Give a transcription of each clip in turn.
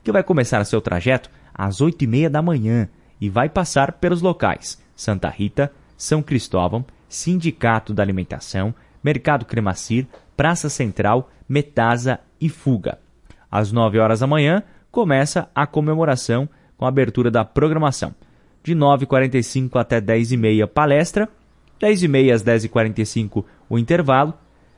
que vai começar seu trajeto às 8h30 da manhã e vai passar pelos locais Santa Rita, São Cristóvão, Sindicato da Alimentação, Mercado Cremacir, Praça Central, Metasa e Fuga. Às 9 horas da manhã, começa a comemoração com a abertura da programação. De 9h45 até 10h30, palestra. 10h30 às 10h45, o intervalo.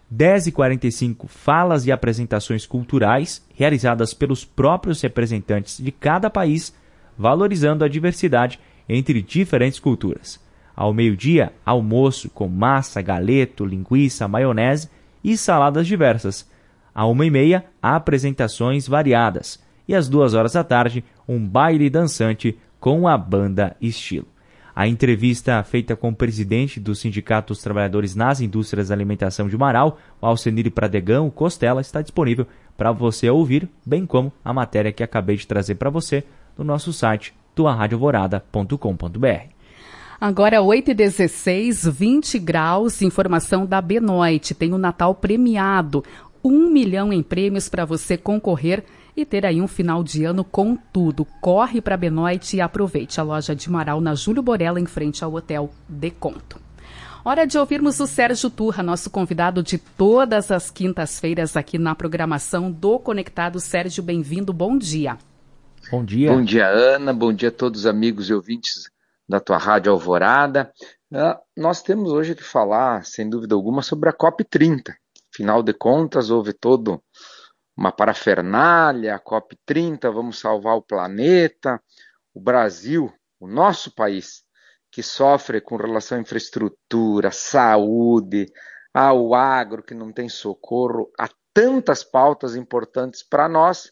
10h45, falas e apresentações culturais realizadas pelos próprios representantes de cada país, valorizando a diversidade entre diferentes culturas. Ao meio-dia, almoço com massa, galeto, linguiça, maionese e saladas diversas. À 1h30, apresentações variadas. E às 2 horas da tarde, um baile dançante com a banda Estilo. A entrevista feita com o presidente do Sindicato dos Trabalhadores nas Indústrias da Alimentação de Marau, o Alcenir Pradegão Costela, está disponível para você ouvir, bem como a matéria que acabei de trazer para você no nosso site, tuarradioalvorada.com.br. Agora 8h16, 20 graus, informação da Benoit. Tem o Natal premiado, 1 milhão em prêmios para você concorrer e ter aí um final de ano com tudo. Corre para a Benoit e aproveite a loja de Marau na Júlio Borella, em frente ao Hotel Deconto. Hora de ouvirmos o Sérgio Turra, nosso convidado de todas as quintas-feiras aqui na programação do Conectado. Sérgio, bem-vindo, bom dia. Bom dia. Bom dia, Ana, bom dia a todos os amigos e ouvintes da tua Rádio Alvorada. Nós temos hoje que falar, sem dúvida alguma, sobre a COP30. Afinal de contas, houve todo uma parafernália, a COP30, vamos salvar o planeta. O Brasil, o nosso país, que sofre com relação à infraestrutura, saúde, ao agro, que não tem socorro, a tantas pautas importantes para nós,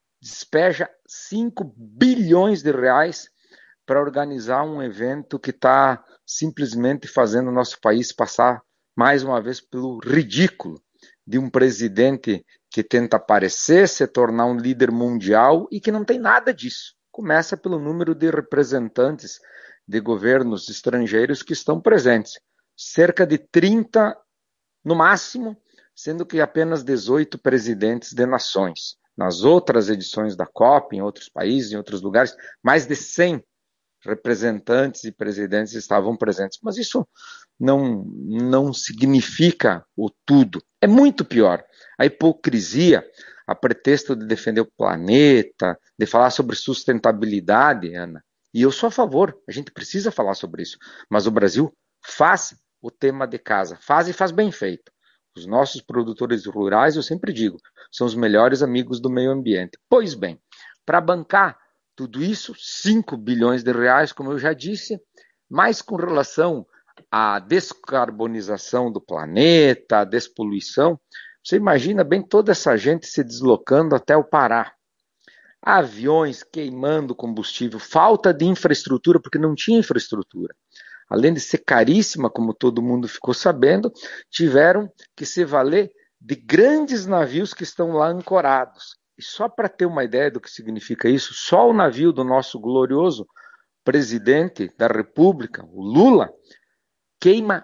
despeja 5 bilhões de reais para organizar um evento que está simplesmente fazendo o nosso país passar mais uma vez pelo ridículo de um presidente que tenta aparecer, se tornar um líder mundial e que não tem nada disso. Começa pelo número de representantes de governos estrangeiros que estão presentes. Cerca de 30 no máximo, sendo que apenas 18 presidentes de nações. Nas outras edições da COP, em outros países, em outros lugares, mais de 100 representantes e presidentes estavam presentes. Mas isso não significa o tudo. É muito pior. A hipocrisia, a pretexto de defender o planeta, de falar sobre sustentabilidade, Ana, e eu sou a favor, a gente precisa falar sobre isso. Mas o Brasil faz o tema de casa, faz e faz bem feito. Os nossos produtores rurais, eu sempre digo, são os melhores amigos do meio ambiente. Pois bem, para bancar tudo isso, 5 bilhões de reais, como eu já disse, mas com relação à descarbonização do planeta, à despoluição, você imagina bem toda essa gente se deslocando até o Pará. Aviões queimando combustível, falta de infraestrutura, porque não tinha infraestrutura. Além de ser caríssima, como todo mundo ficou sabendo, tiveram que se valer de grandes navios que estão lá ancorados. E só para ter uma ideia do que significa isso, só o navio do nosso glorioso presidente da República, o Lula, queima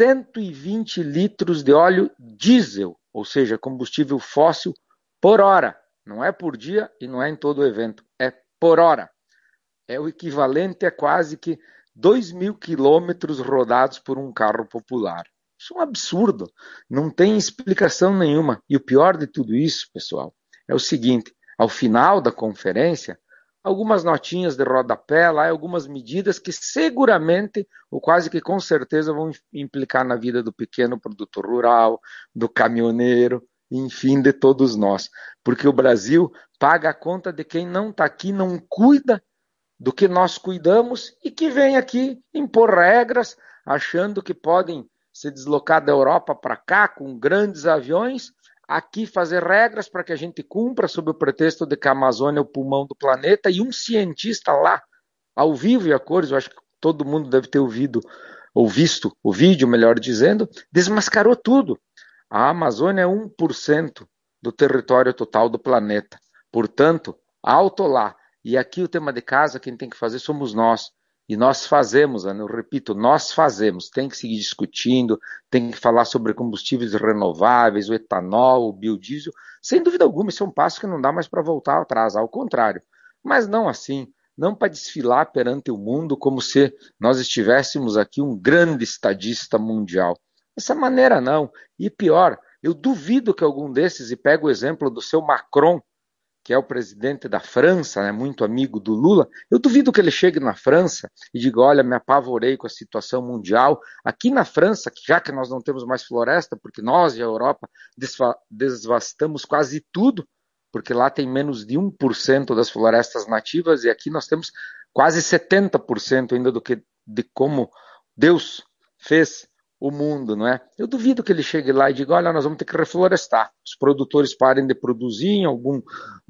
120 litros de óleo diesel, ou seja, combustível fóssil, por hora. Não é por dia e não é em todo o evento, é por hora. É o equivalente a quase que 2.000 quilômetros rodados por um carro popular. Isso é um absurdo, não tem explicação nenhuma. E o pior de tudo isso, pessoal, é o seguinte, ao final da conferência, algumas notinhas de rodapé lá, algumas medidas que seguramente, ou quase que com certeza, vão implicar na vida do pequeno produtor rural, do caminhoneiro, enfim, de todos nós. Porque o Brasil paga a conta de quem não está aqui, não cuida do que nós cuidamos e que vem aqui impor regras, achando que podem se deslocar da Europa para cá com grandes aviões, aqui fazer regras para que a gente cumpra sob o pretexto de que a Amazônia é o pulmão do planeta, e um cientista lá, ao vivo e a cores, eu acho que todo mundo deve ter ouvido ou visto o vídeo, melhor dizendo, desmascarou tudo. A Amazônia é 1% do território total do planeta. Portanto, alto lá. E aqui o tema de casa, quem tem que fazer somos nós. E nós fazemos, Ana, eu repito, nós fazemos. Tem que seguir discutindo, tem que falar sobre combustíveis renováveis, o etanol, o biodiesel. Sem dúvida alguma, isso é um passo que não dá mais para voltar atrás, ao contrário. Mas não assim, não para desfilar perante o mundo como se nós estivéssemos aqui um grande estadista mundial. Dessa maneira não. E pior, eu duvido que algum desses, e pego o exemplo do seu Macron, que é o presidente da França, né, muito amigo do Lula, eu duvido que ele chegue na França e diga, olha, me apavorei com a situação mundial. Aqui na França, já que nós não temos mais floresta, porque nós e a Europa desvastamos quase tudo, porque lá tem menos de 1% das florestas nativas e aqui nós temos quase 70% ainda de como Deus fez o mundo, não é? Eu duvido que ele chegue lá e diga, olha, nós vamos ter que reflorestar. Os produtores parem de produzir em alguma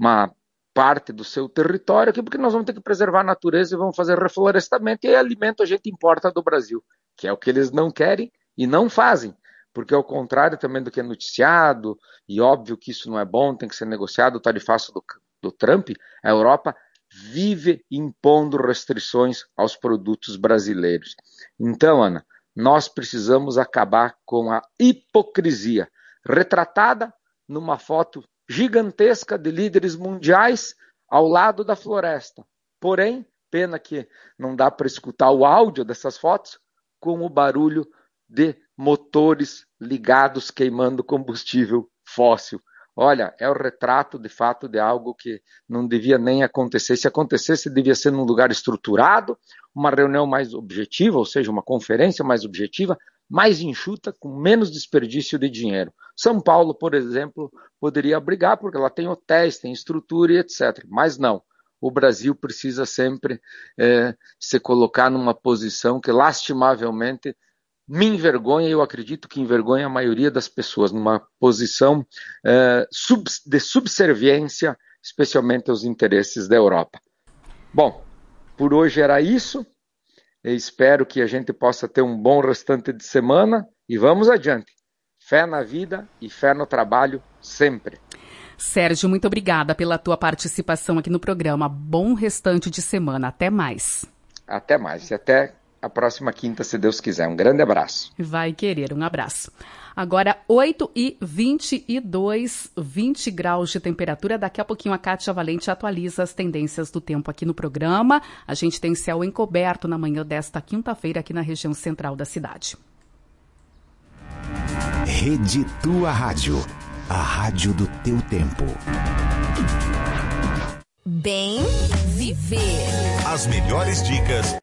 parte do seu território, aqui porque nós vamos ter que preservar a natureza e vamos fazer reflorestamento e aí alimento a gente importa do Brasil, que é o que eles não querem e não fazem, porque ao contrário também do que é noticiado, e óbvio que isso não é bom, tem que ser negociado, o tarifaço do Trump, a Europa vive impondo restrições aos produtos brasileiros. Então, Ana, nós precisamos acabar com a hipocrisia, retratada numa foto gigantesca de líderes mundiais ao lado da floresta. Porém, pena que não dá para escutar o áudio dessas fotos com o barulho de motores ligados queimando combustível fóssil. Olha, é o retrato, de fato, de algo que não devia nem acontecer. Se acontecesse, devia ser num lugar estruturado, uma reunião mais objetiva, ou seja, uma conferência mais objetiva, mais enxuta, com menos desperdício de dinheiro. São Paulo, por exemplo, poderia abrigar, porque ela tem hotéis, tem estrutura e etc. Mas não. O Brasil precisa sempre se colocar numa posição que, lastimavelmente, me envergonha, e eu acredito que envergonha a maioria das pessoas, numa posição de subserviência, especialmente aos interesses da Europa. Bom, por hoje era isso. Eu espero que a gente possa ter um bom restante de semana e vamos adiante. Fé na vida e fé no trabalho sempre. Sérgio, muito obrigada pela tua participação aqui no programa. Bom restante de semana. Até mais. Até mais. E até a próxima quinta, se Deus quiser. Um grande abraço. Vai querer, um abraço. Agora, 8h22, 20 graus de temperatura. Daqui a pouquinho a Kátia Valente atualiza as tendências do tempo aqui no programa. A gente tem céu encoberto na manhã desta quinta-feira aqui na região central da cidade. Rede Tua Rádio, a rádio do teu tempo. Bem viver. As melhores dicas